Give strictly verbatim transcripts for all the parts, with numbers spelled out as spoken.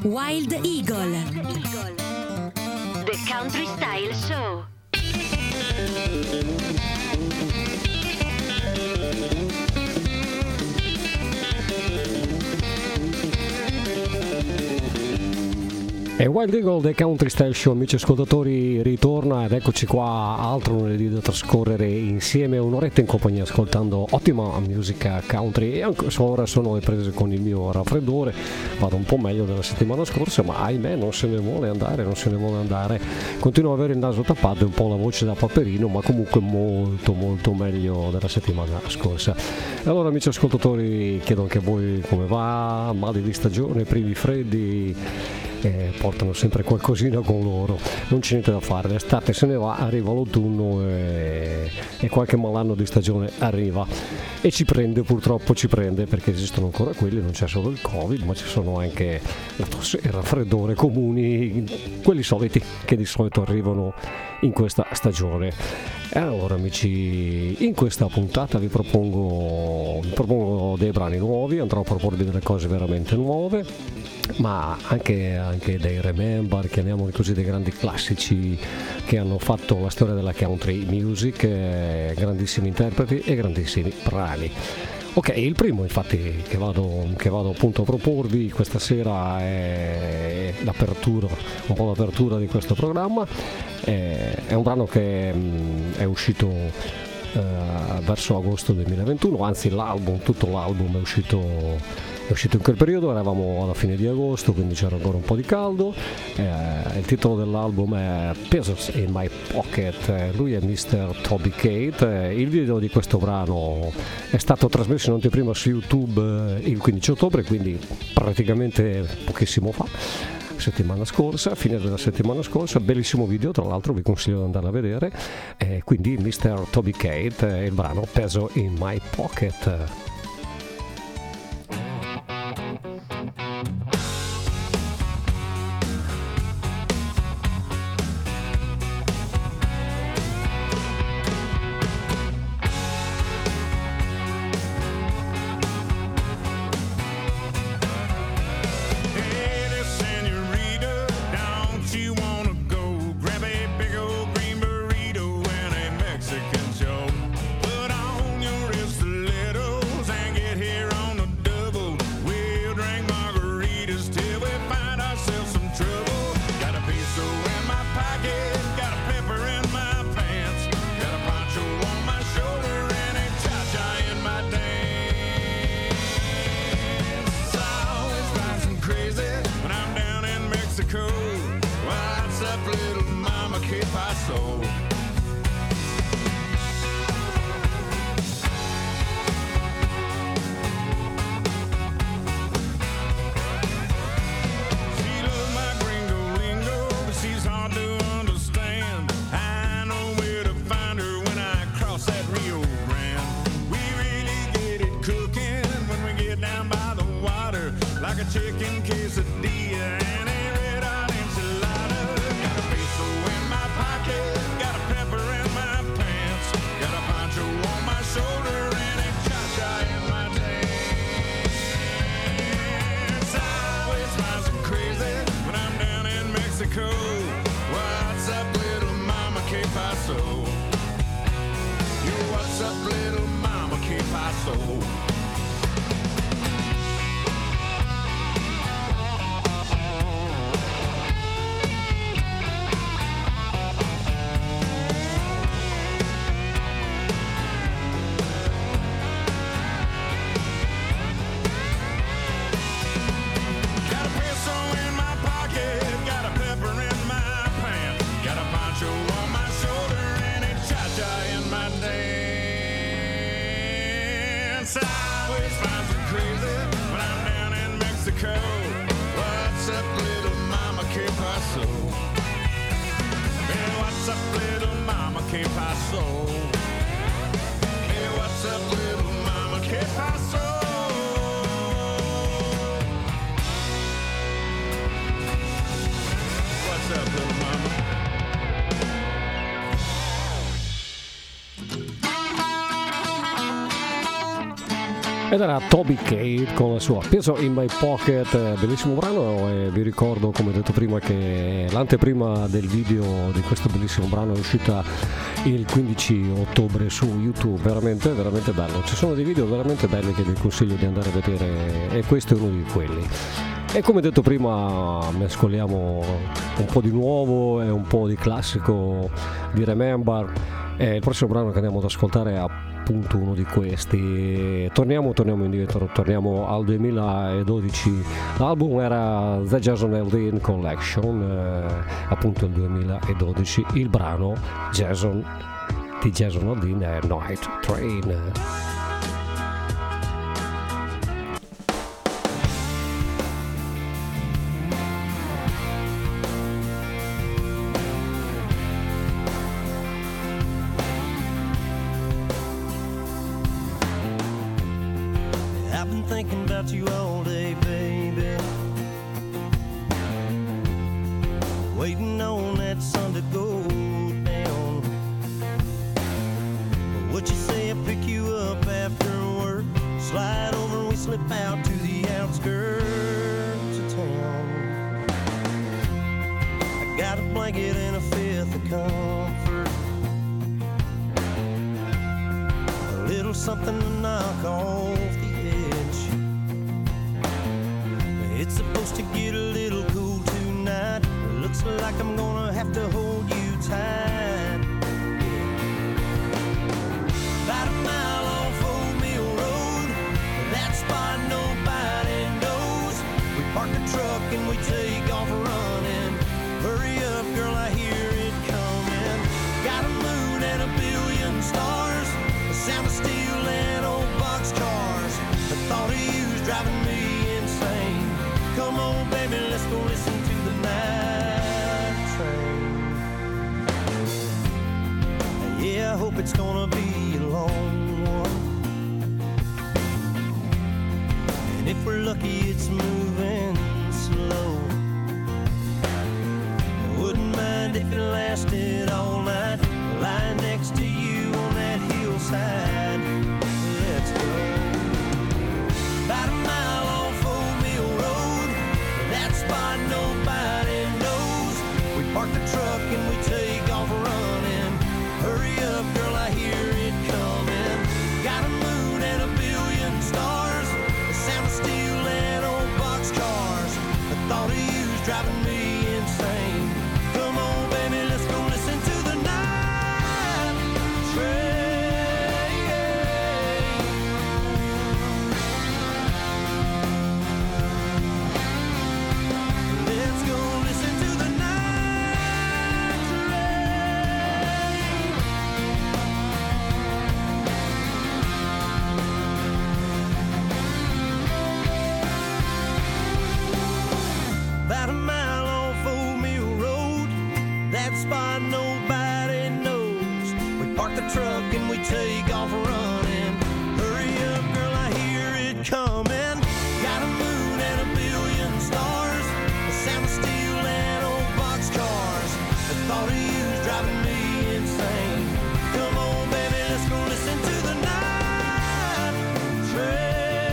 Wild Eagle. The Country Style Show. E Wild Eagle The Country Style Show, amici ascoltatori, ritorna ed eccoci qua, altro lunedì da trascorrere insieme, un'oretta in compagnia ascoltando ottima musica country. E anche se ora sono alle prese con il mio raffreddore, vado un po' meglio della settimana scorsa, ma ahimè non se ne vuole andare, non se ne vuole andare. Continuo ad avere il naso tappato e un po' la voce da paperino, ma comunque molto molto meglio della settimana scorsa. E allora, amici ascoltatori, chiedo anche a voi come va, mali di stagione, primi freddi, Eh, portano sempre qualcosina con loro, non c'è niente da fare, l'estate se ne va, arriva l'autunno e, e qualche malanno di stagione arriva e ci prende, purtroppo ci prende, perché esistono ancora quelli, non c'è solo il Covid, ma ci sono anche la tosse e il raffreddore comuni, quelli soliti che di solito arrivano in questa stagione. E allora, amici, in questa puntata vi propongo, vi propongo dei brani nuovi, andrò a proporvi delle cose veramente nuove, ma anche, anche dei remember, chiamiamoli così, dei grandi classici che hanno fatto la storia della country music, eh, grandissimi interpreti e grandissimi brani. Ok, il primo infatti che vado, che vado appunto a proporvi questa sera è l'apertura, un po' l'apertura di questo programma, è, è un brano che mh, è uscito uh, verso agosto duemilaventuno, anzi l'album, tutto l'album è uscito È uscito in quel periodo, eravamo alla fine di agosto, quindi c'era ancora un po' di caldo. Eh, il titolo dell'album è Pesos in My Pocket, eh, lui è mister Toby Keith. Eh, il video di questo brano è stato trasmesso in anteprima su YouTube eh, il quindici ottobre, quindi praticamente pochissimo fa, settimana scorsa, fine della settimana scorsa. Bellissimo video, tra l'altro, vi consiglio di andare a vedere. Eh, quindi mister Toby Keith e eh, il brano Peso in My Pocket. Ed era Toby Keith con la sua Peso in My Pocket, bellissimo brano, e vi ricordo, come detto prima, che l'anteprima del video di questo bellissimo brano è uscita il quindici ottobre su YouTube, veramente veramente bello, ci sono dei video veramente belli che vi consiglio di andare a vedere e questo è uno di quelli. E come detto prima mescoliamo un po' di nuovo e un po' di classico di Remember, e il prossimo brano che andiamo ad ascoltare è appunto uno di questi. Torniamo, torniamo indietro, torniamo al duemiladodici, l'album era The Jason Aldean Collection, eh, appunto il duemiladodici, il brano Jason di Jason Aldean è Night Train. Thinking about you all day, baby. Waiting on that sun to go down. What you say, I pick you up after work, slide over and we slip out to the outskirts of town. I got a blanket and a fifth of comfort, a little something to knock off the It's supposed to get a little cool tonight. Looks like I'm gonna have to hold you tight. About a mile off Old Mill Road, that spot nobody knows. We park the truck and we take off running. Hurry up, girl, I hear it coming. Got a moon and a billion stars, the sound of steel and old boxcars. The thought of you's driving me insane. Come on, baby, let's go listen to the night train. Yeah, I hope it's gonna be a long one, and if we're lucky, it's moving slow. I wouldn't mind if it lasted all night, lying next to you on that hillside. Let's go. About a mile off Old Mill Road, that spot nobody knows. We park the truck and we take off running. Hurry up, girl, I hear it coming. Got a moon and a billion stars, the sound of steel and old boxcars. The thought of you's driving me insane. Come on, baby, let's go listen to the night train. About a mile off Old Mill Road, that spot nobody knows. We park the truck and we take off running. Hurry up, girl, I hear it coming. Got a moon and a billion stars, the sound of steel and old boxcars. The thought of you's driving me insane. Come on, baby, let's go listen to the night train.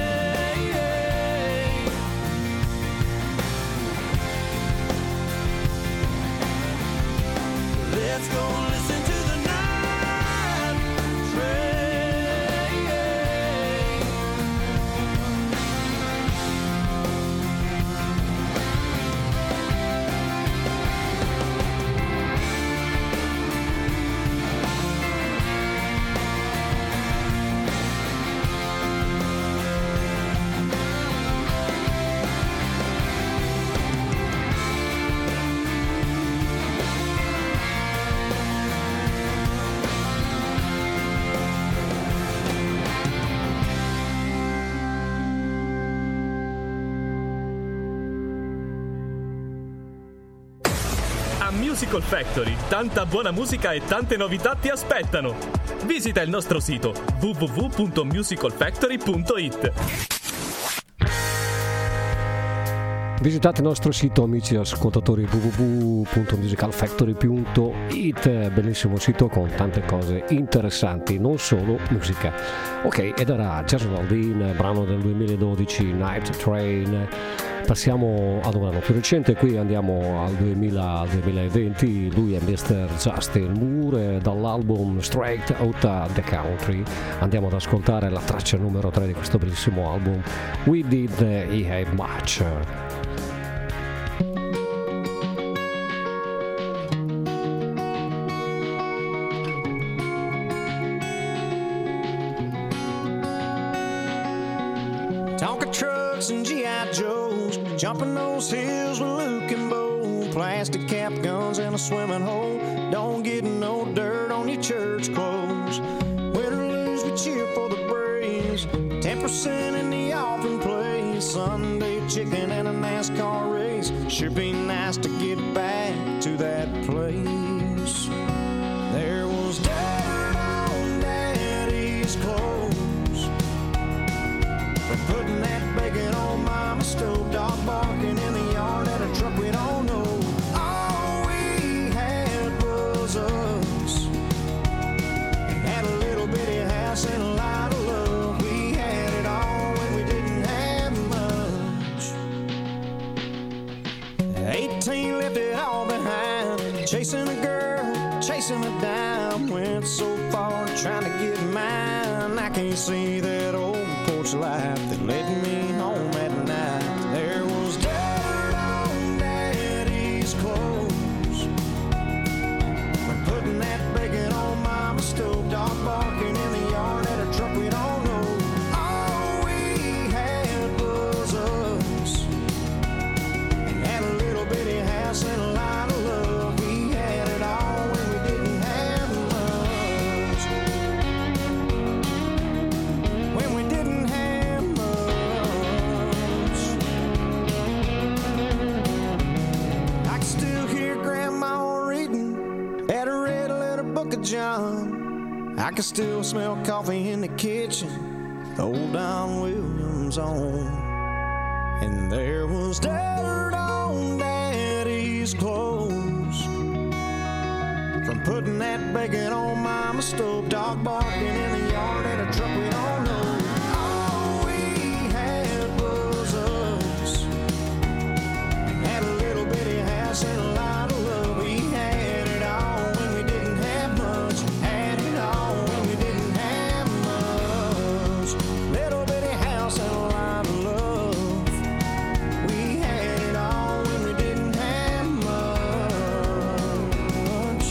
Let's go listen to the night train. Musical Factory, tanta buona musica e tante novità ti aspettano. Visita il nostro sito w w w punto musical factory punto i t. Visitate il nostro sito, amici ascoltatori, w w w punto musical factory punto it, bellissimo sito con tante cose interessanti, non solo musica. Ok, ed era Jazz Waldin, brano del duemiladodici, Night Train. Passiamo ad un anno più recente, qui andiamo al duemila, al duemilaventi, lui è mister Justin Moore, dall'album Straight Outta the Country. Andiamo ad ascoltare la traccia numero tre di questo bellissimo album, We Did He Have Much. Tonka trucks and G I Joes, jumping those hills with Luke and Bo, plastic cap guns in a swimming hole. Don't get no dirt on your church clothes. Win or lose, we cheer for the Braves. Ten percent in the offering place. Sunday chicken and a NASCAR race. Sure be nice to get back to that place. There was dirt on Daddy's clothes. Putting that bacon on Mama's stove, dog barking in the yard at a truck we don't know. All we had was us. Had a little bitty house and a lot of love. We had it all when we didn't have much. Eighteen left it all behind. Chasing a girl, chasing a dime. Went so far trying to get mine. I can't see that old porch light that led me home at night. There was dirt on Daddy's clothes. We're putting that bacon on Mama's stove, dog barking in the yard at a truck we don't know. All we had was us. And had a little bitty house and a lot of love. We had it all when we didn't have much. When we didn't have much. I can still hear Grandma reading at a red letter book of John. I can still smell coffee in the kitchen, old Don Williams on. And there was dirt on Daddy's clothes from putting that bacon on Mama's stove, dog barking in the yard at a truck we don't know. All we had was us. Had a little bitty house and a lot of love. We had it all when we didn't have much. Had it all when we didn't have much. Little bitty house and a lot of love. We had it all when we didn't have much.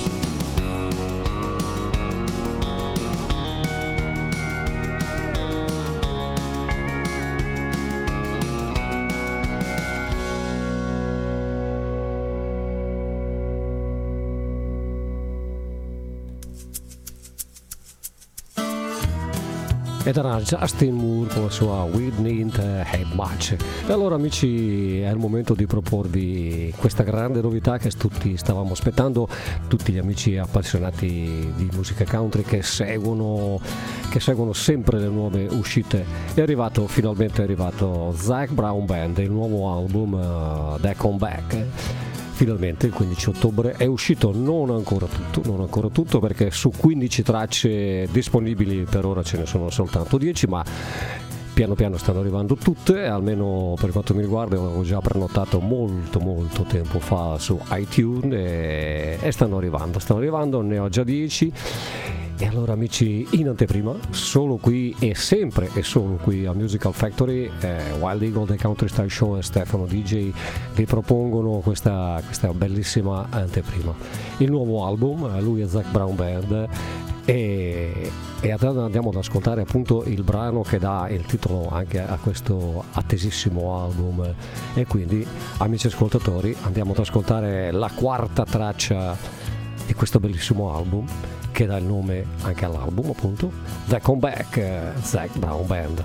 Ed era Justin Moore con la sua We Didn't Have Much. E allora amici, è il momento di proporvi questa grande novità che tutti stavamo aspettando, tutti gli amici appassionati di musica country che seguono, che seguono sempre le nuove uscite. È arrivato, finalmente è arrivato Zac Brown Band, il nuovo album uh, The Comeback. Finalmente il quindici ottobre è uscito, non ancora tutto, non ancora tutto perché su quindici tracce disponibili per ora ce ne sono soltanto dieci, ma piano piano stanno arrivando tutte, almeno per quanto mi riguarda avevo già prenotato molto molto tempo fa su iTunes e, e stanno arrivando, stanno arrivando, ne ho già dieci. E allora amici, in anteprima, solo qui e sempre e solo qui a Musical Factory, eh, Wild Eagle, The Country Style Show e Stefano D J vi propongono questa, questa bellissima anteprima. Il nuovo album, lui è Zac Brown Band, e, e andiamo ad ascoltare appunto il brano che dà il titolo anche a questo attesissimo album. E quindi, amici ascoltatori, andiamo ad ascoltare la quarta traccia di questo bellissimo album, che dà il nome anche all'album, appunto, The Comeback, Zac Brown Band.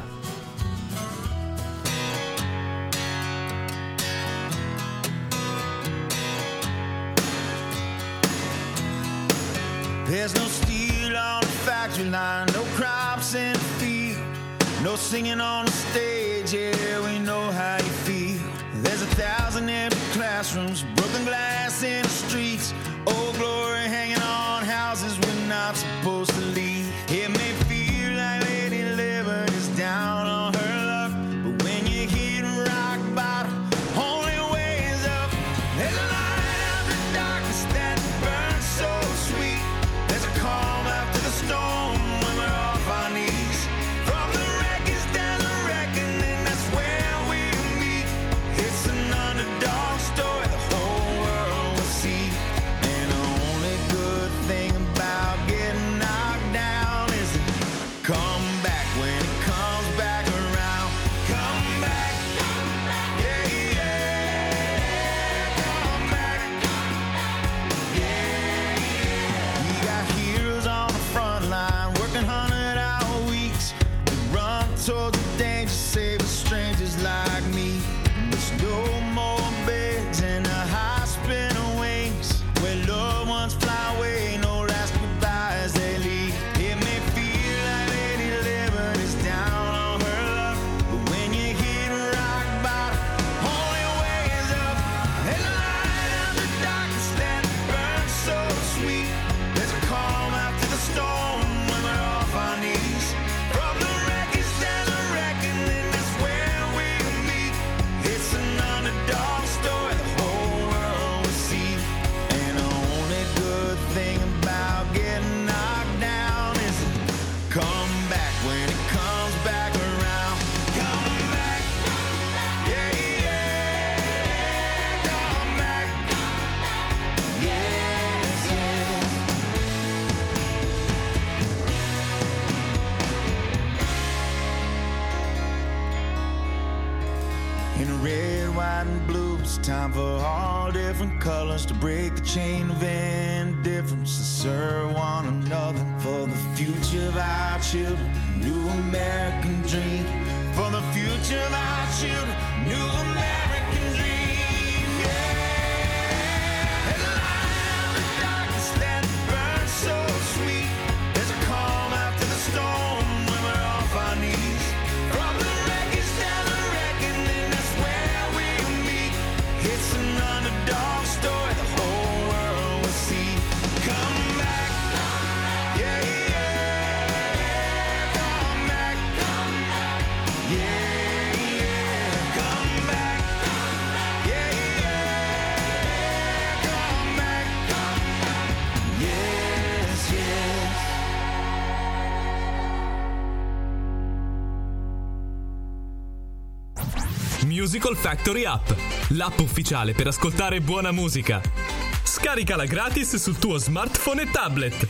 There's no steel on the factory line, no crops in the field, no singing on the stage, yeah, we know how you feel. There's a thousand classrooms, broken glass in the streets, old glory hanging on houses we're not supposed to leave. It may feel like Lady Liberty's down on her luck, but when you hit rock bottom, only way is up. There's a light out the darkness that burns so sweet. There's a calm after the storm when we're off our knees. From the wreckage down the reckoning, that's where we meet. It's an underdog story the whole world will see. And the only good thing about getting knocked down is to come back when it comes back around. Come back, yeah, yeah, come back, yeah, yeah. We got heroes on the front line, working hundred-hour weeks. We run towards the danger, saving strangers like me. There's no more beds in the hospital wings where loved ones fly away, no last goodbye as they leave. It may feel like Lady Liberty's down on her luck, but when you hit rock bottom, only way is up. There's a light out the darkness that burns so sweet. There's a calm after the storm when we're off our knees. From the wreckage down the reckoning, that's where we meet. It's an underdog story the whole world will see. And the only good thing about getting knocked down is to come back when it comes back around. Come back, yeah, yeah, come back, yes, yes. In red, white, and blue, it's time for all different colors to break the chain of indifference, to serve one another for the future of our children, new American dream. For the future of our children, new American dream, yeah. There's a light out the darkness that burns so sweet. There's a calm after the storm when we're off our knees. From the wreckage down the reckoning, that's where we meet. It's an underdog story the whole world will see. Come back, yeah, yeah, come back, yeah, yeah, come back, yeah, yeah, come back, yes, yes. Musical Factory App, l'app ufficiale per ascoltare buona musica. Scaricala gratis sul tuo smartphone e tablet.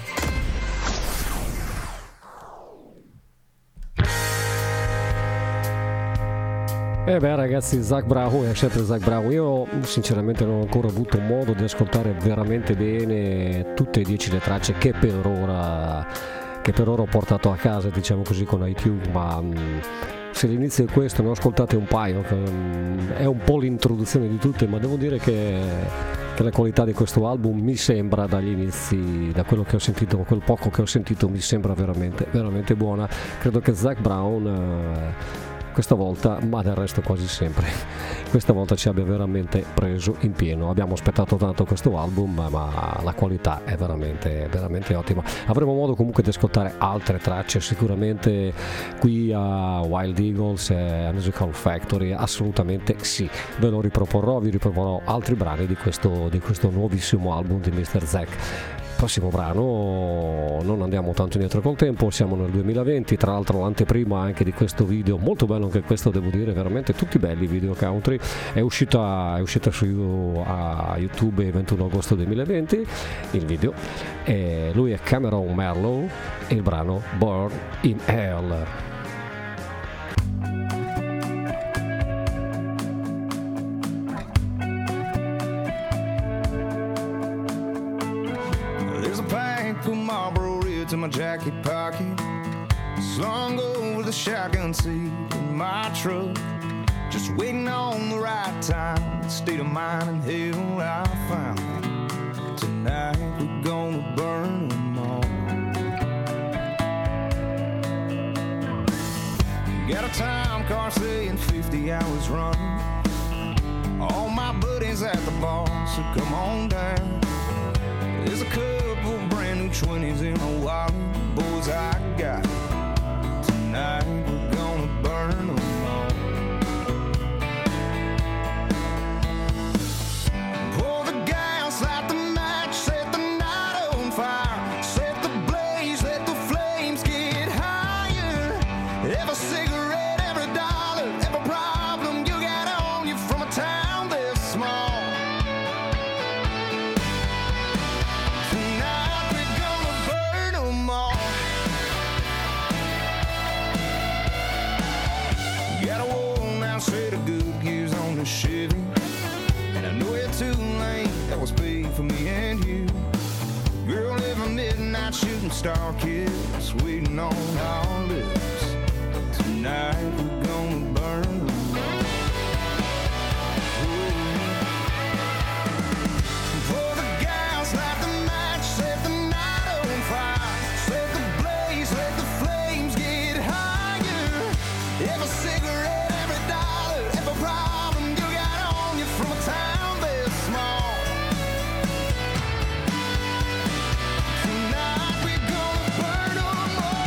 Eh beh ragazzi, Zach Brown, è sempre Zach Brown. Io sinceramente non ho ancora avuto modo di ascoltare veramente bene tutte e dieci le tracce che per ora che per ora ho portato a casa, diciamo così, con iTunes, ma mh, se l'inizio è questo, ne ho ascoltate un paio, che, mh, è un po' l'introduzione di tutte, ma devo dire che, che la qualità di questo album mi sembra dagli inizi, da quello che ho sentito, quel poco che ho sentito, mi sembra veramente veramente buona. Credo che Zach Brown eh, questa volta, ma del resto quasi sempre, questa volta ci abbia veramente preso in pieno. Abbiamo aspettato tanto questo album, ma la qualità è veramente veramente ottima. Avremo modo comunque di ascoltare altre tracce sicuramente qui a Wild Eagles e a Musical Factory, assolutamente sì. Ve lo riproporrò, vi riproporrò altri brani di questo, di questo nuovissimo album di mister Zach. Prossimo brano, non andiamo tanto indietro col tempo, siamo nel duemilaventi, tra l'altro l'anteprima anche di questo video, molto bello anche questo, devo dire, veramente tutti belli video country, è uscita, è uscita su a YouTube il ventuno agosto duemilaventi, il video, e lui è Cameron Marlowe e il brano Born in Hell. In my jacket pocket, slung over the shotgun seat in my truck, just waiting on the right time, the state of mind and hell I found. Tonight we're gonna burn them all. Got a time car saying fifty hours running. All my buddies twenties at the bar, so come on down. There's a couple brand new twenties in a wallet, boys, I got tonight. We're gonna burn them all. Pour the gas, light the match, set the night on fire. Set the blaze, let the flames get higher. Every cigarette, every dollar, every problem you got on you from a town this small. Tonight we're gonna burn them all. Got a worn out set of good gears on the Chevy, and I know you're too late, that was paid for me and you. Girl, every midnight shooting star kiss waiting on our lips. Tonight we're gonna burn them all. Pour the gas, light the match, set the night on fire. Set the blaze, let the flames get higher. Every cigarette, every dollar, every problem you got on you from a town this small. Tonight we're gonna burn them all.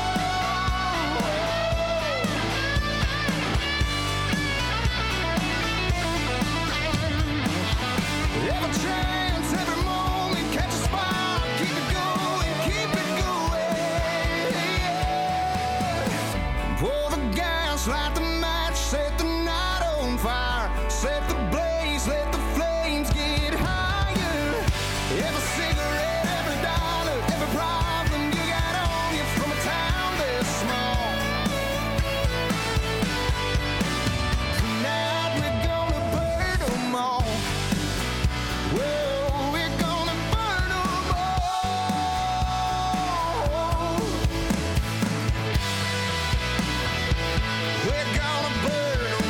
Every chance, every moment, catch a spark, keep it going, keep it going. Pour the gas, light the match, set the night on fire. Set the blaze, let the flames get higher. Every cigarette, every dollar, every problem you got on you from a town this small. Tonight we're gonna burn them all. Well, we're gonna burn them all. We're gonna burn them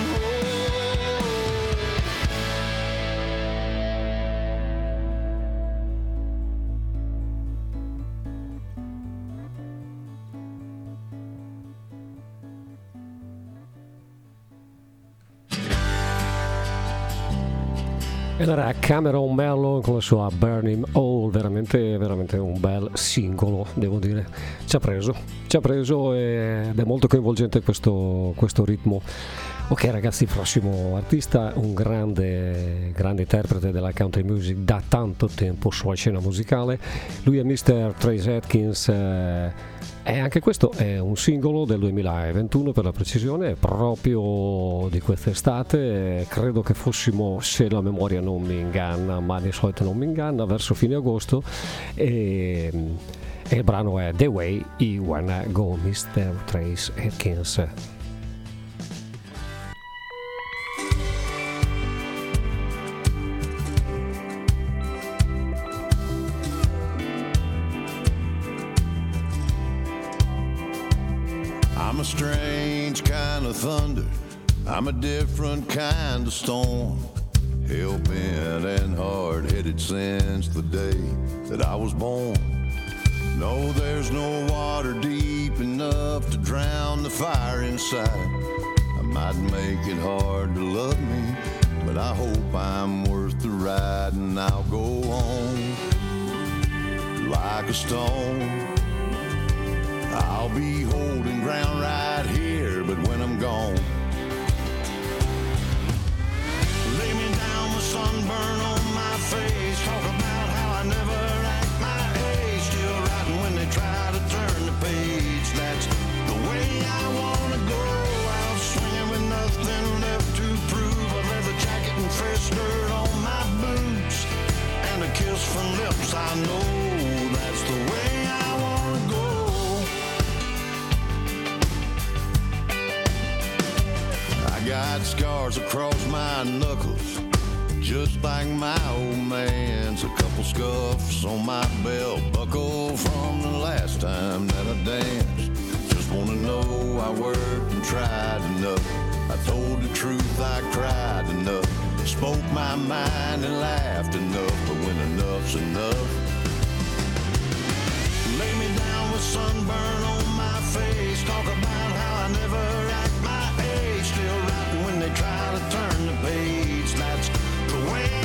Ed era Cameron Mellon con la sua Burn Him All, veramente, veramente un bel singolo, devo dire. Ci ha preso, ci ha preso ed è molto coinvolgente questo, questo ritmo. Ok ragazzi, il prossimo artista, un grande, grande interprete della country music da tanto tempo sulla scena musicale. Lui è mister Trace Atkins, eh, e anche questo è un singolo del duemilaventuno per la precisione, proprio di quest'estate. Credo che fossimo, se la memoria non mi inganna, ma di solito non mi inganna, verso fine agosto, e, e il brano è The Way You Wanna Go, mister Trace Atkins. I'm a strange kind of thunder, I'm a different kind of storm. Hell-bent and hard-headed since the day that I was born. No, there's no water deep enough to drown the fire inside. I might make it hard to love me, but I hope I'm worth the ride, and I'll go on like a stone. I'll be holding ground right here, but when I'm gone, lay me down with sunburn on my face. Talk about how I never act my age. Still writing when they try to turn the page. That's the way I wanna go. Out swinging with nothing left to prove. A leather jacket and fresh dirt on my boots, and a kiss from lips I know. That's the way I wanna go. I got scars across my knuckles, just like my old man's. A couple scuffs on my belt buckle from the last time that I danced. Just wanna know I worked and tried enough. I told the truth, I cried enough. Spoke my mind and laughed enough. But when enough's enough, lay me down with sunburn on my face. Talk about how I never act my age. Still writing when they try to turn the page. That's the way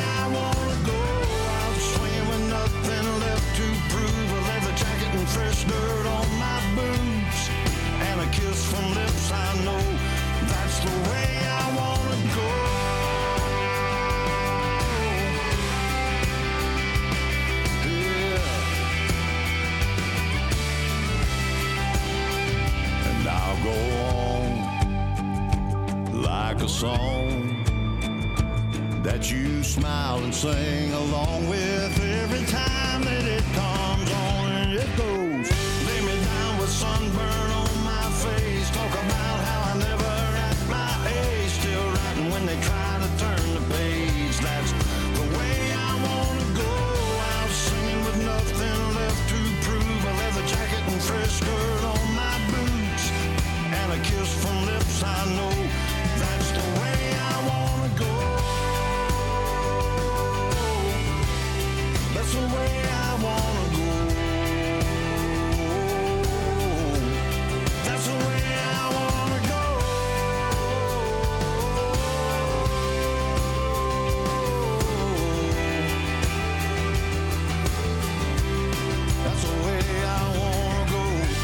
song that you smile and sing along with every time that it comes on, and it goes. Lay me down with sunburn on my face, talk about how I never at my age still writing when they try to turn the page. That's the way I wanna go out, singing with nothing left to prove. A leather jacket and fresh skirt on my boots, and a kiss from lips I know. That's the way I wanna go. That's the way I wanna go. That's the way I wanna go. That's the way I wanna go.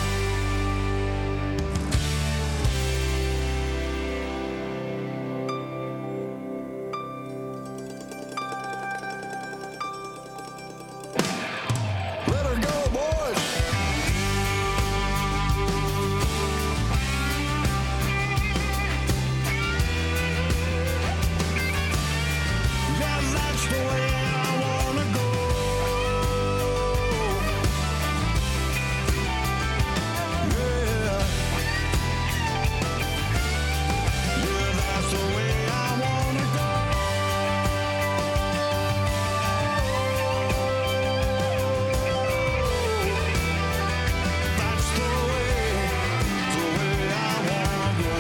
Let her go, boys. Yeah, that's the way I wanna go. Yeah. Yeah, that's the way I wanna go. That's the way, the way I wanna go.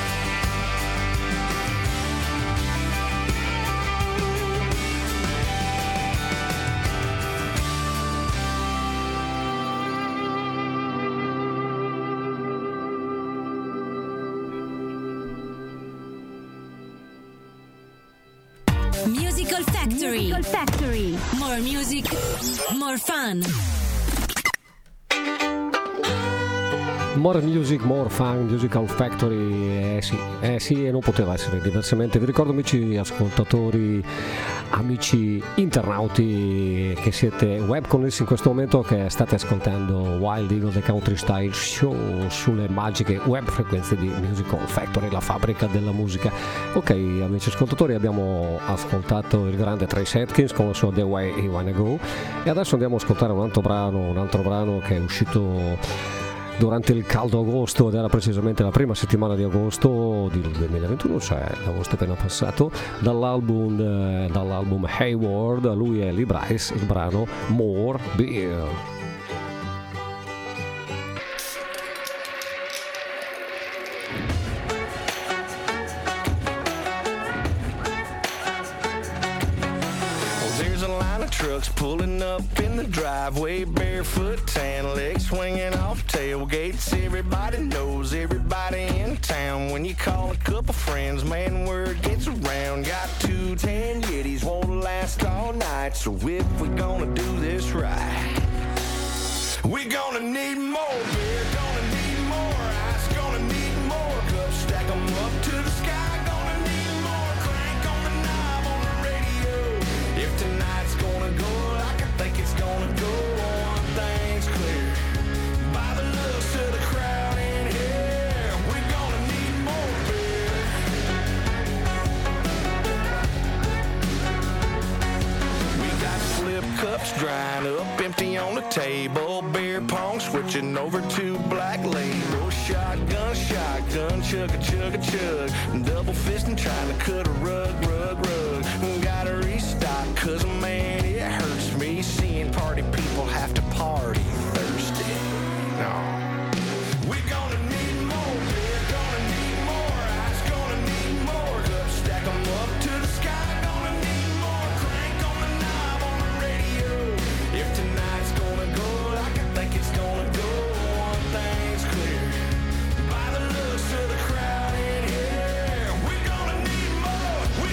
Musical Factory. Musical Factory. More music, more fun. More Music, More Fun, Musical Factory, eh sì, eh sì, e non poteva essere diversamente. Vi ricordo, amici ascoltatori, amici internauti che siete web connessi in questo momento, che state ascoltando Wild Eagle The Country Style Show sulle magiche web frequenze di Musical Factory, la fabbrica della musica. Ok, amici ascoltatori, abbiamo ascoltato il grande Trace Atkins con il suo The Way You Wanna Go, e adesso andiamo a ascoltare un altro brano, un altro brano che è uscito durante il caldo agosto, ed era precisamente la prima settimana di agosto del duemilaventuno, cioè l'agosto appena passato, dall'album, eh, dall'album Hayward. Lui è Lee Brice, il brano More Beer. There's a line of trucks pulling up in the driveway, barefoot, tan legs swinging off tailgates. Everybody knows everybody in town. When you call a couple friends, man, word gets around. Got two tan Yetis, won't last all night. So if we're gonna do this right, we're gonna need more beer, gonna need more ice, gonna need more cups, stack 'em up to the sky. Gonna need more crank on the knob on the radio. If tonight's gonna go like I think it's gonna go, one thing's clear, by the looks of the crowd in here, we're gonna need more beer. We got flip cups drying up, empty on the table. Beer pong switching over to Black Label. Shotgun, shotgun, chug a chug a chug. Double fisting, trying to cut a rug, rug, rug. Gotta restock, cause man, it hurts me seeing party people have to party thirsty. No. We're gonna need more beer, gonna need more ice, gonna need more cups, stack 'em up to the sky. Gonna need more crank on the knob on the radio. If tonight's gonna go like I think it's gonna go, one thing's clear, by the looks of the crowd in here, we're gonna need more. We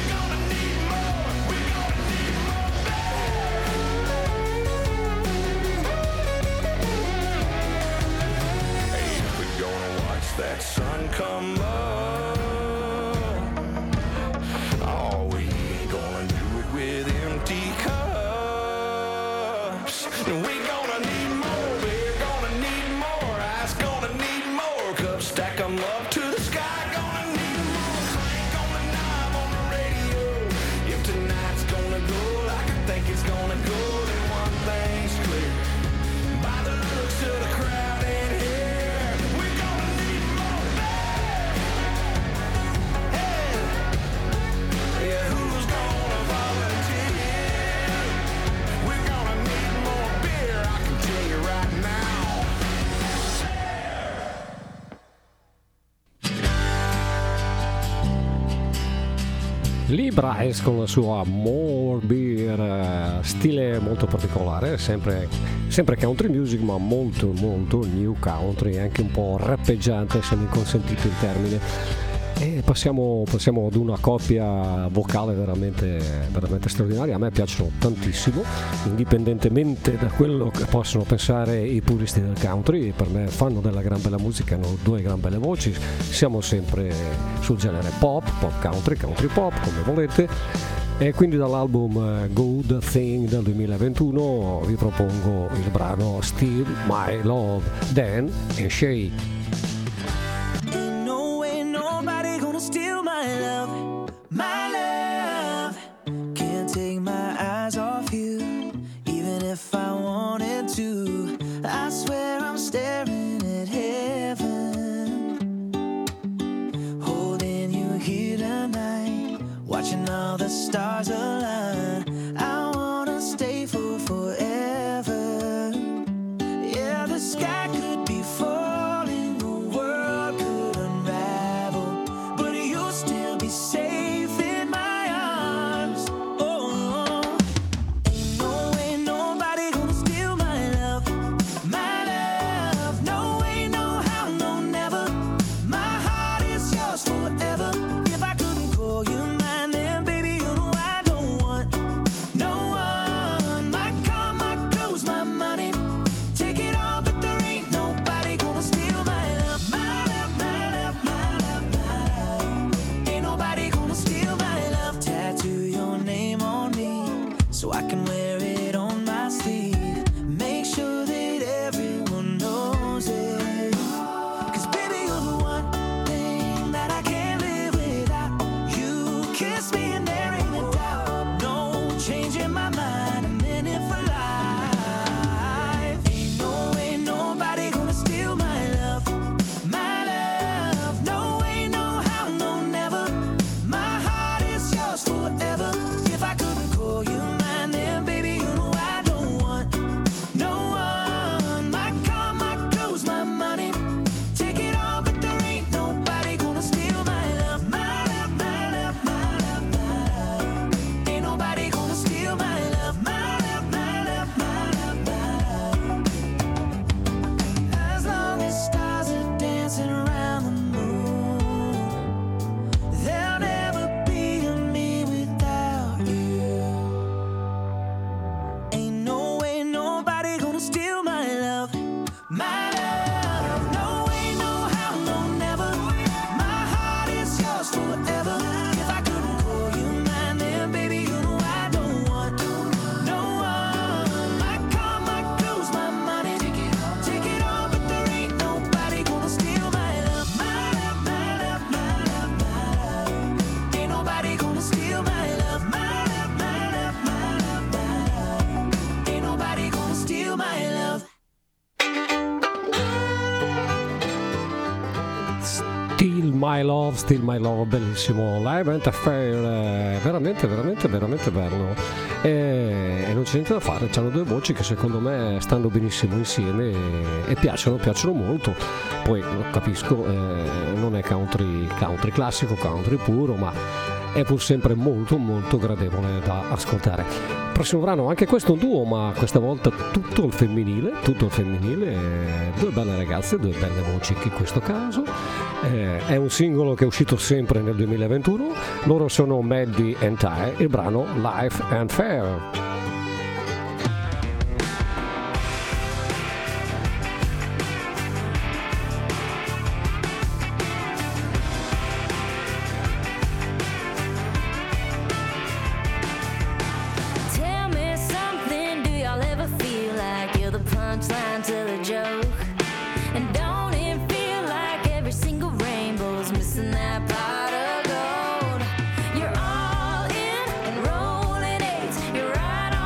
Lee Brice con la sua More Beer, stile molto particolare, sempre, sempre country music ma molto molto new country, anche un po' rappeggiante se mi consentite il termine. E passiamo, passiamo ad una coppia vocale veramente, veramente straordinaria. A me piacciono tantissimo, indipendentemente da quello che possono pensare i puristi del country. Per me fanno della gran bella musica, hanno due gran belle voci. Siamo sempre sul genere pop, pop country, country pop, come volete. E quindi dall'album Good Thing del duemilaventuno vi propongo il brano Still My Love, Dan e Shay. Steal my love, my love. Can't take my eyes off you, even if I wanted to. I swear I'm staring at heaven, holding you here tonight, watching all the stars align. I wanna stay for forever. Yeah, the sky could be falling, the world could unravel, but you'll still be safe in my arms. Oh, ain't no way nobody gonna steal my love, my love. No way, no how, no never. My heart is yours forever. If I couldn't call you mine, then baby you know I don't want no one. My car, my clothes, my money, take it all, but there ain't nobody gonna steal my love, my love, my love, my love, my love. Ain't nobody gonna steal my love. Tattoo your name on me so I can wear it on my sleeve. Make sure that everyone knows it. Cause baby you're the one thing that I can't live without. You kiss me and there ain't a doubt. No changing my mind, I'm in it for life. Ain't no way nobody gonna steal my love, my love. No way, no how, no never. My heart is yours forever. If I couldn't call you mine, then baby you know I don't want no one. My car, my clothes, my money, take it all, but there ain't nobody gonna steal my love, my love, my love, my love, my love. Ain't nobody gonna steal my love, my love, my love, my love, my love. As long as stars are dancing around the moon, there'll never be a me without you. Ain't no way nobody gonna steal my love, my love. No way, no how, no never. My heart is yours forever. If I couldn't call you mine, then baby you know I don't want no one. My car, my clothes, my money, take it all, take it all, but there ain't nobody gonna steal my love, my love, my love, my love, my love. Ain't nobody gonna steal my love, my love, my love, my love, my love. Ain't nobody gonna steal my love. Still My Love, Still My Love, bellissimo. Live and Affair, eh, veramente, veramente, veramente bello. E, e non c'è niente da fare, c'hanno due voci che secondo me stanno benissimo insieme e, e piacciono, piacciono molto. Poi lo capisco, eh, non è country, country classico, country puro, ma è pur sempre molto molto gradevole da ascoltare. Prossimo brano, anche questo è un duo, ma questa volta tutto il femminile, tutto il femminile, eh, due belle ragazze, due belle voci che in questo caso eh, è un singolo che è uscito sempre nel duemilaventuno. Loro sono Maddie and Ty, il brano Life and Fair. Tell me something, do y'all ever feel like you're the punchline to the joke? And don't it feel like every single rainbow's missing that pot of gold? You're all in and rolling eights, you're right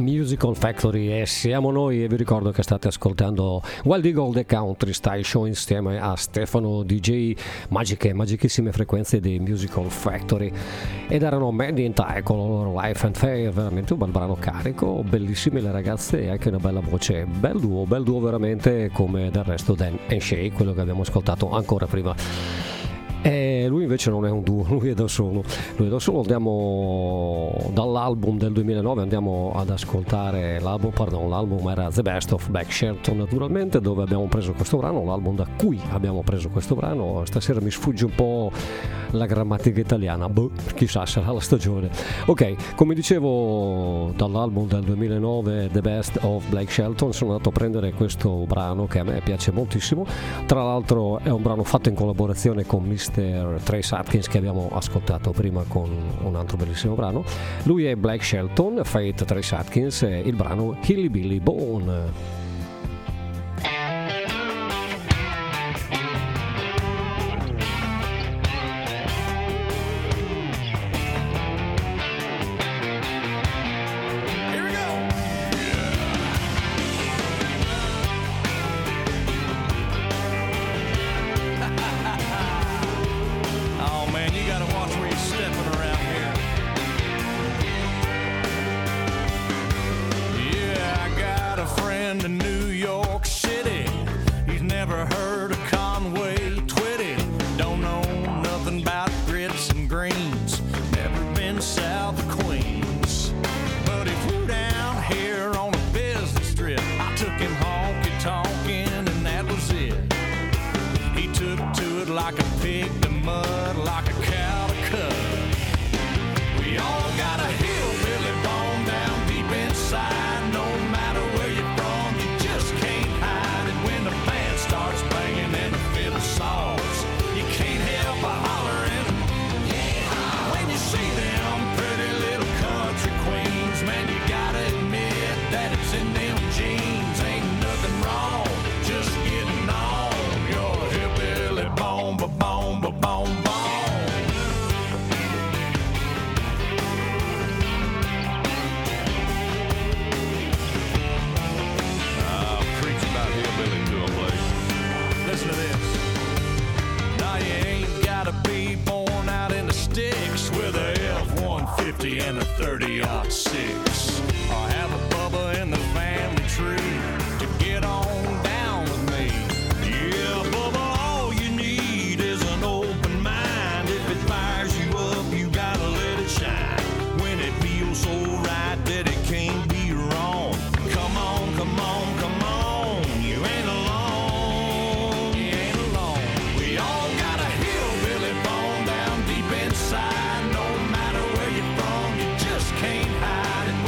Musical Factory e siamo noi, e vi ricordo che state ascoltando Wild Eagle The Country Style Show insieme a Stefano D J, magiche, magichissime frequenze di Musical Factory, ed erano Mandy in Tie con la loro Life and Fair, veramente un bel brano carico, bellissime le ragazze e anche una bella voce, bel duo, bel duo veramente, come del resto Dan and Shay, quello che abbiamo ascoltato ancora prima. E lui invece non è un duo, lui è da solo. Lui è da solo. Andiamo dall'album del duemilanove, andiamo ad ascoltare l'album, pardon, l'album era The Best of Black Shelton naturalmente, dove abbiamo preso questo brano, l'album da cui abbiamo preso questo brano. Stasera mi sfugge un po' la grammatica italiana, boh, chissà, sarà la stagione. Ok, come dicevo, dall'album del duemilanove The Best of Black Shelton sono andato a prendere questo brano che a me piace moltissimo. Tra l'altro è un brano fatto in collaborazione con mister Trace Atkins, che abbiamo ascoltato prima con un altro bellissimo brano. Lui è Black Shelton, Faith Trace Atkins, e il brano Hilly Billy Bone. And a thirty aught six. I'll have a Bubba in the family tree to get on down with me. Yeah, Bubba, all you need is an open mind. If it fires you up, you gotta let it shine. When it feels so right that it can't be wrong. Come on, come on, come on. You ain't alone. You ain't alone. We all got a hillbilly bone down deep inside. No matter where you're from, you just can't hide it.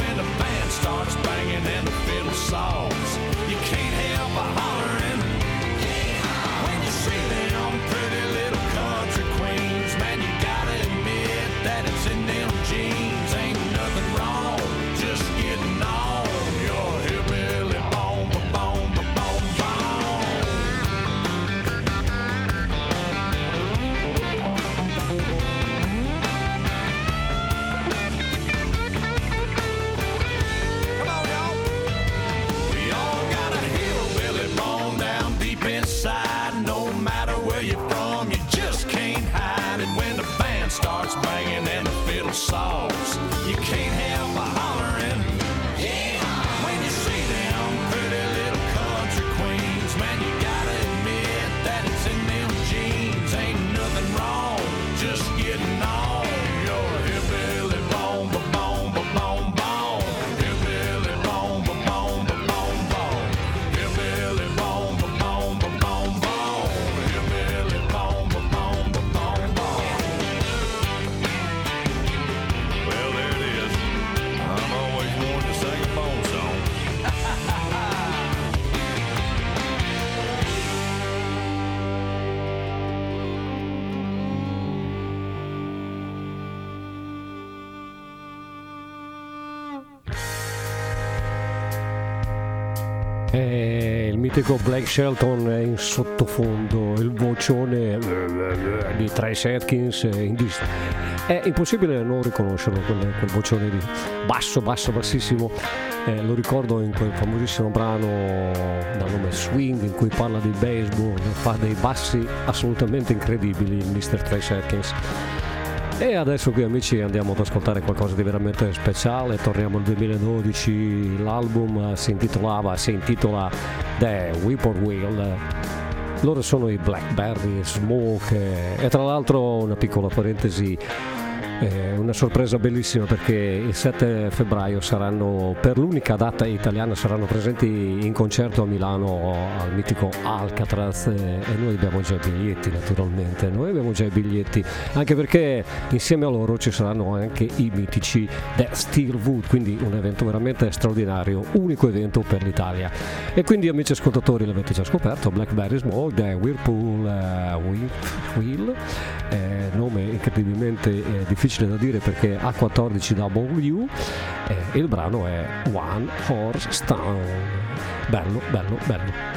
E il mitico Blake Shelton è in sottofondo, il vocione di Trace Atkins è impossibile non riconoscerlo, quel, quel vocione di basso, basso, bassissimo. Eh, lo ricordo in quel famosissimo brano dal nome Swing, in cui parla di baseball, fa dei bassi assolutamente incredibili il mister Trace Atkins. E adesso qui amici andiamo ad ascoltare qualcosa di veramente speciale. Torniamo al duemiladodici, l'album si intitolava, si intitola The Whippoorwill. Loro sono i Blackberry Smoke e tra l'altro una piccola parentesi, eh, una sorpresa bellissima, perché il sette febbraio saranno, per l'unica data italiana, saranno presenti in concerto a Milano al mitico Alcatraz, e noi abbiamo già i biglietti, naturalmente noi abbiamo già i biglietti, anche perché insieme a loro ci saranno anche i mitici The Steelwood, quindi un evento veramente straordinario, unico evento per l'Italia. E quindi amici ascoltatori, l'avete già scoperto, Blackberry Smoke, The Whirlpool uh, Wheel, eh, nome incredibilmente eh, difficile da dire perché A quattordici W, eh, il brano è One Horse Town. Bello, bello, bello.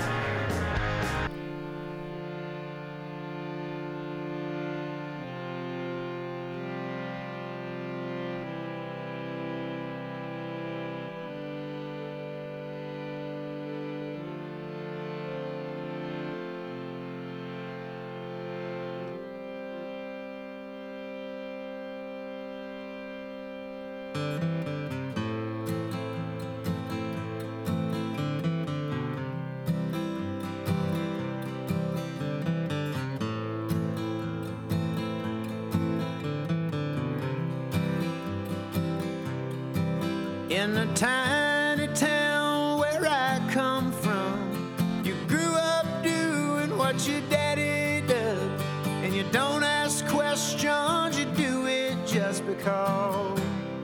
In a tiny town where I come from, you grew up doing what your daddy does, and you don't ask questions, you do it just because.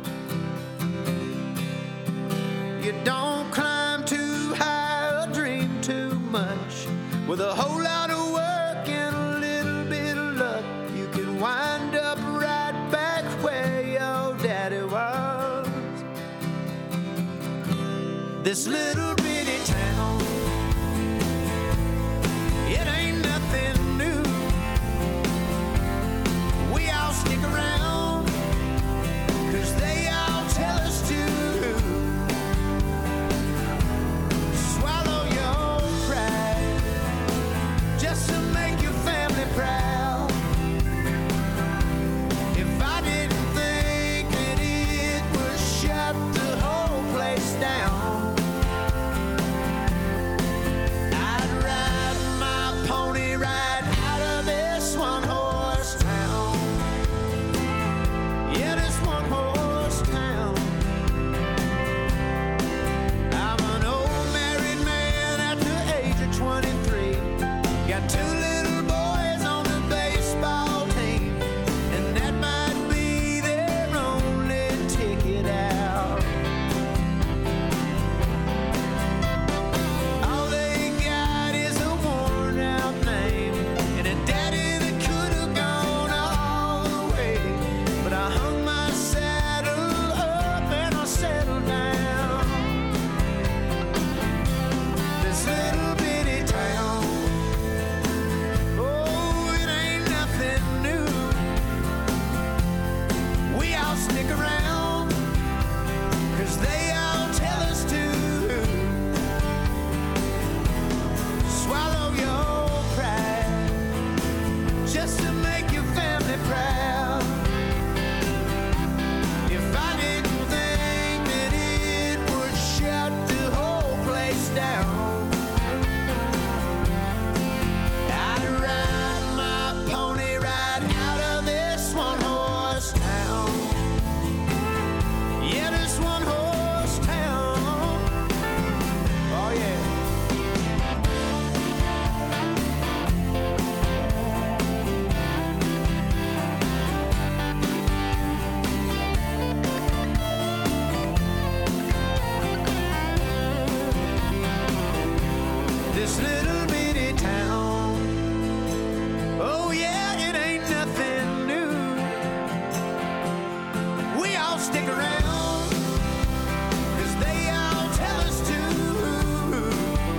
You don't climb too high or dream too much. With a whole lot of work and a little bit of luck, you can wind up right back where your daddy was. This little bitty town, it ain't nothing new. We all stick around, 'cause they all tell us to. Swallow your pride, just to make your family proud. If I didn't think that it would shut the whole place down, stick around, 'cause they all tell us to.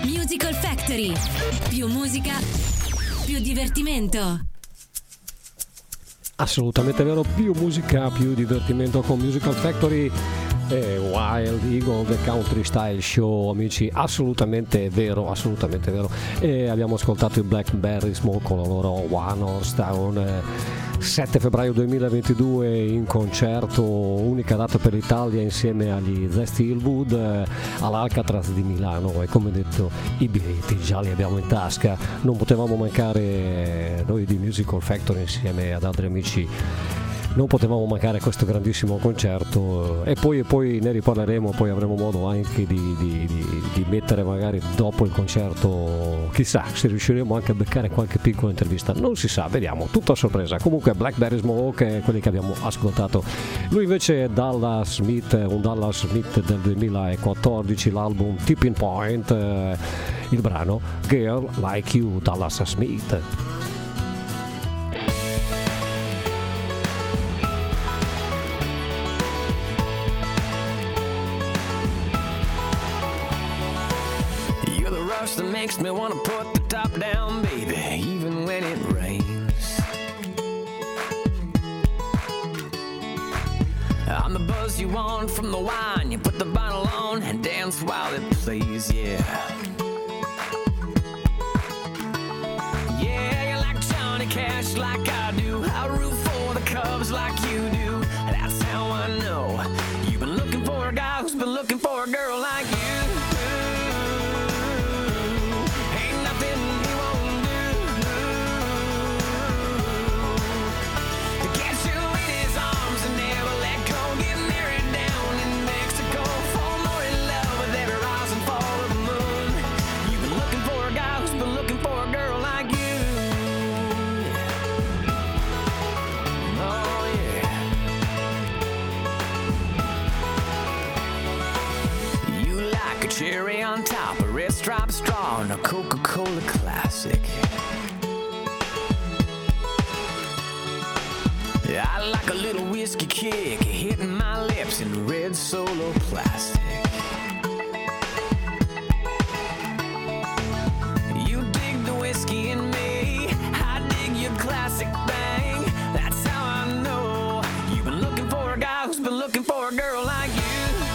Musical Factory. Più musica, più divertimento. Assolutamente vero, più musica, più divertimento con Musical Factory e Wild Eagle, The Country Style Show, amici, assolutamente vero, assolutamente vero. E abbiamo ascoltato i Blackberry Smoke con la loro One Horse Town, eh, sette febbraio duemilaventidue in concerto, unica data per l'Italia insieme agli The Steelwood eh, all'Alcatraz di Milano, e come detto i biglietti già li abbiamo in tasca, non potevamo mancare noi di Musical Factory insieme ad altri amici. Non potevamo mancare questo grandissimo concerto, e poi, e poi ne riparleremo, poi avremo modo anche di, di, di, di mettere magari dopo il concerto, chissà se riusciremo anche a beccare qualche piccola intervista, non si sa, vediamo, tutto a sorpresa. Comunque Blackberry Smoke, quelli che abbiamo ascoltato, lui invece è Dallas Smith, un Dallas Smith del duemilaquattordici, l'album Tipping Point, eh, il brano Girl Like You, Dallas Smith. That makes me wanna put the top down, baby, even when it rains. I'm the buzz you want from the wine. You put the bottle on and dance while it plays, yeah. Yeah, you like Johnny Cash like I do. I root for the Cubs like you do. That's how I know you've been looking for a guy who's been looking for a girl like you. Cherry on top, a red stripe straw, and a Coca-Cola classic. I like a little whiskey kick hitting my lips in red Solo plastic. You dig the whiskey in me, I dig your classic bang. That's how I know you've been looking for a guy who's been looking for a girl like you.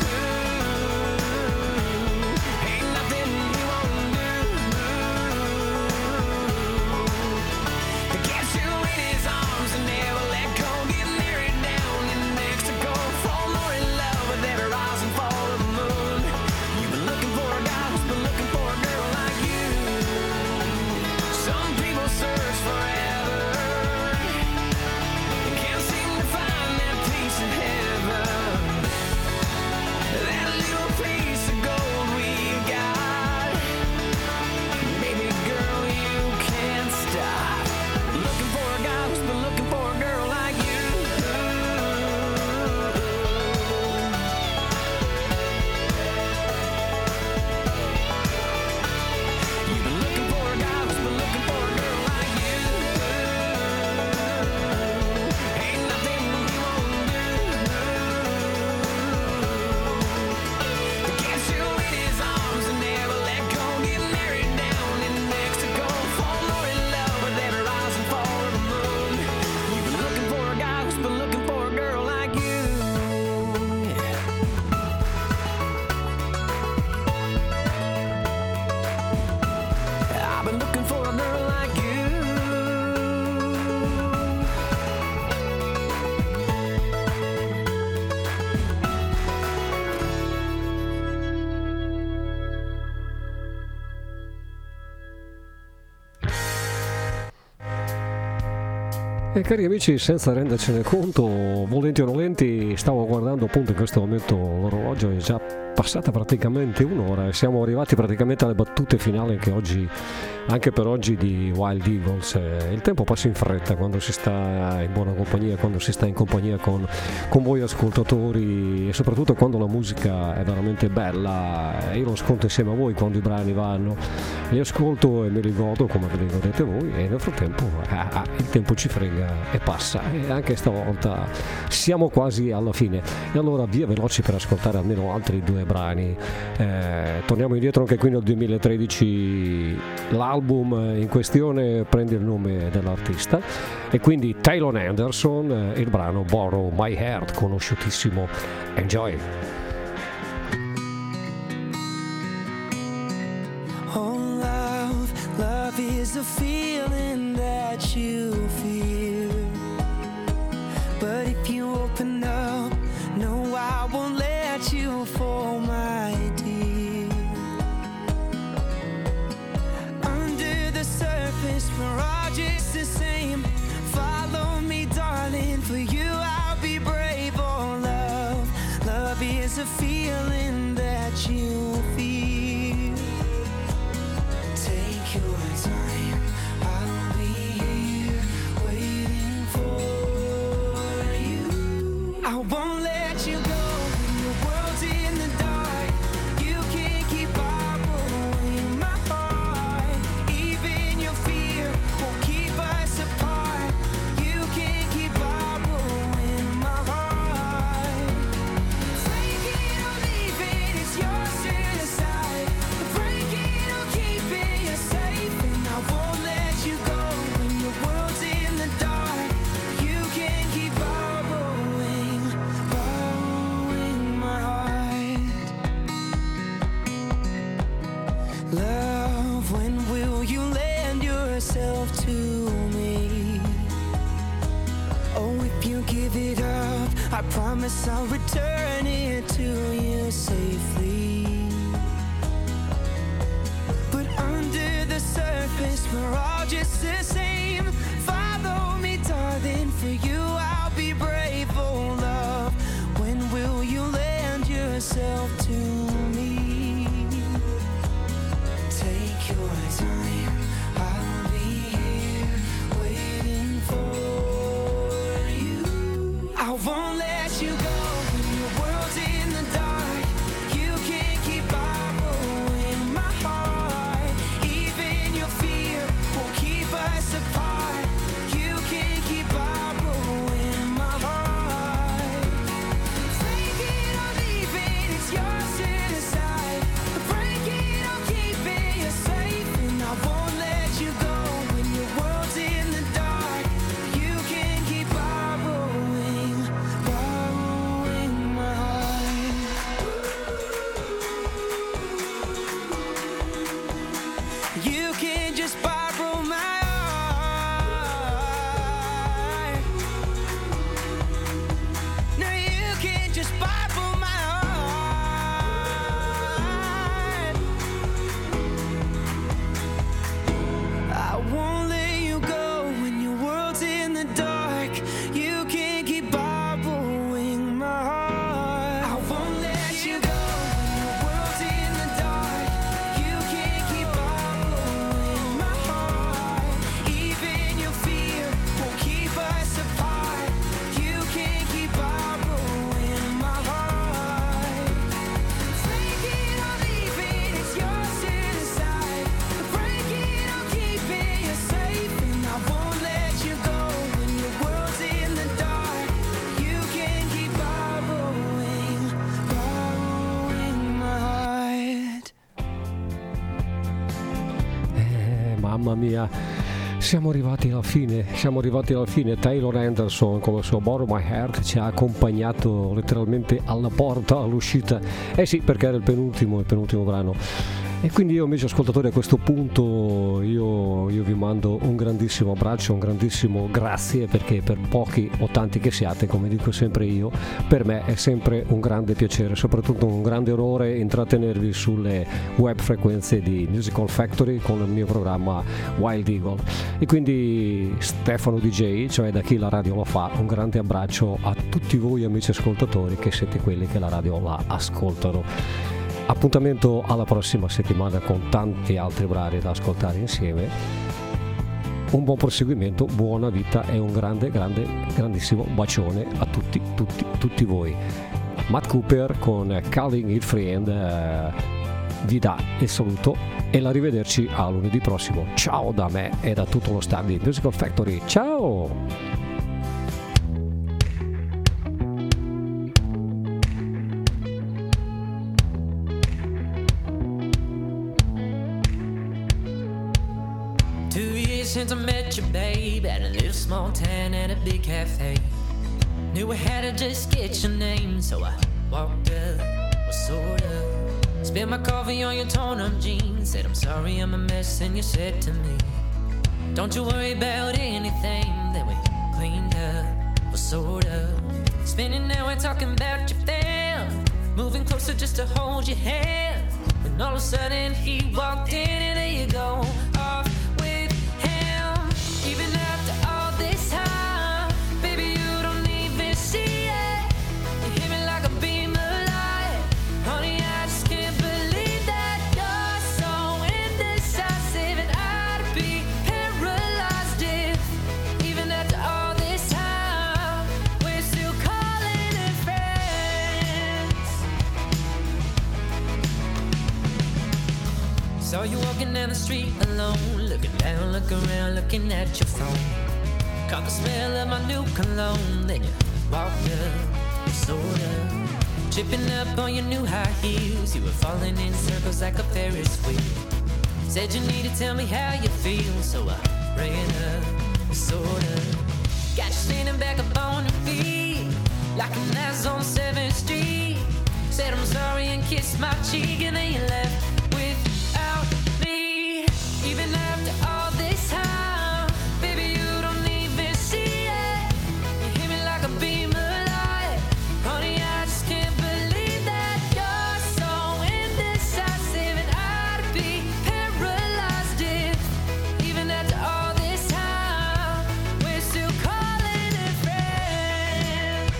E cari amici, senza rendercene conto, volenti o nolenti, stavo guardando appunto in questo momento l'orologio, è già passata praticamente un'ora e siamo arrivati praticamente alle battute finali che oggi, anche per oggi, di Wild Eagles. Il tempo passa in fretta quando si sta in buona compagnia, quando si sta in compagnia con, con voi ascoltatori, e soprattutto quando la musica è veramente bella. Io lo ascolto insieme a voi quando i brani vanno, li ascolto e me li godo come ve li godete voi, e nel frattempo ah, il tempo ci frega e passa, e anche stavolta siamo quasi alla fine. E allora via veloci per ascoltare almeno altri due brani. Eh, torniamo indietro anche qui nel duemilatredici, l'album in questione prende il nome dell'artista e quindi Taylor Anderson, il brano Borrow My Heart, conosciutissimo. Enjoy! Oh love, love is a feeling that you feel, but if you open up, no, I won't let you fall, my dear. Under the surface, we're all just the same. Follow me, darling, for you I'll be brave. Oh love, love is a feeling that you feel. Take your time, I'll be here waiting for you. I won't let you go when your world's in the dark. You can't keep borrowing my heart. Even your fear won't keep us apart. You can't keep borrowing my heart. Take it or leave it, it's yours to decide. Break it or keep it, you're safe, and I won't let you go when your world's in the dark. You can't keep borrowing, borrowing my heart. Love, when will you lend yourself to me? Oh, if you give it up, I promise I'll return it to you safely. But under the surface, we're all just the same. Follow me, darling, for you I'll be brave. Oh love, when will you lend yourself to me? Take your time, I'll be here waiting for you. I won't let you go when your world's in the dark. You can't keep borrowing my heart. Even your fear won't keep us apart. You can't keep borrowing my heart. Take it or leave it, it's yours to decide. Break it or keep it, you're safe, and I won't let you go when your world's in the dark. You can't keep borrowing, borrowing my heart. You can't just borrow my heart. No, you can't just borrow my heart. I won't let you go when your world's in the dark. You can't keep borrowing my heart. I won't let you go when your world's in the dark. You can't keep borrowing my heart. Even your fear won't keep us apart. You can't keep borrowing my heart. Take it or leave it, it's yours to decide. Break it or keep it, you're safe, and I won't let you go when your world's in the dark. You can't keep borrowing, borrowing my heart. Eh, mamma mia, siamo arrivati alla fine, siamo arrivati alla fine. Taylor Anderson con il suo Borrow My Heart ci ha accompagnato letteralmente alla porta, all'uscita. Eh sì, perché era il penultimo, il penultimo brano. E quindi io, amici ascoltatori, a questo punto io, io vi mando un grandissimo abbraccio, un grandissimo grazie, perché per pochi o tanti che siate, come dico sempre io, per me è sempre un grande piacere, soprattutto un grande onore intrattenervi sulle web frequenze di Musical Factory con il mio programma Wild Eagle. E quindi Stefano D J, cioè da chi la radio lo fa, un grande abbraccio a tutti voi amici ascoltatori che siete quelli che la radio la ascoltano. Appuntamento alla prossima settimana con tanti altri brani da ascoltare insieme. Un buon proseguimento, buona vita e un grande, grande, grandissimo bacione a tutti, tutti, tutti voi. Matt Cooper con Calling It Friend eh, vi dà il saluto e l'arrivederci a lunedì prossimo. Ciao da me e da tutto lo staff di Musical Factory. Ciao! since I met you, babe. At a little small town at a big cafe. Knew I had to just get your name, so I walked up, well, sort of. Spilled my coffee on your torn up jeans. Said I'm sorry I'm a mess, and you said to me, don't you worry about anything. Then we cleaned up, well, sort of. Spinning now and talking about your fam. Moving closer just to hold your hand. When all of a sudden he walked in and there you go, off with him. Even after all this time, baby, you don't even see it. You hit me like a beam of light. Honey, I just can't believe that you're so indecisive, and I'd be paralyzed if, even after all this time, we're still calling it friends. Saw you walking down the street alone, looking down, looking around, looking at your phone. Caught the smell of my new cologne, then you walked up, sort of. Tripping up on your new high heels, you were falling in circles like a Ferris wheel. Said you need to tell me how you feel, so I ran up, sort of. Got you standing back up on your feet, like an ass on seventh street. Said I'm sorry and kissed my cheek, and then you left without me. Even after all this time, baby, you don't even see it. You hit me like a beam of light. Honey, I just can't believe that you're so indecisive, and I'd be paralyzed if, even after all this time, we're still calling it friends.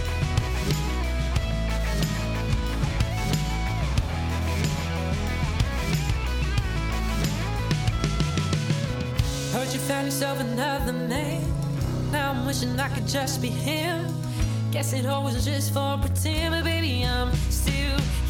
Heard you found yourself another man. Now I'm wishing I could just be him. Guess it all was just for pretend, but baby, I'm still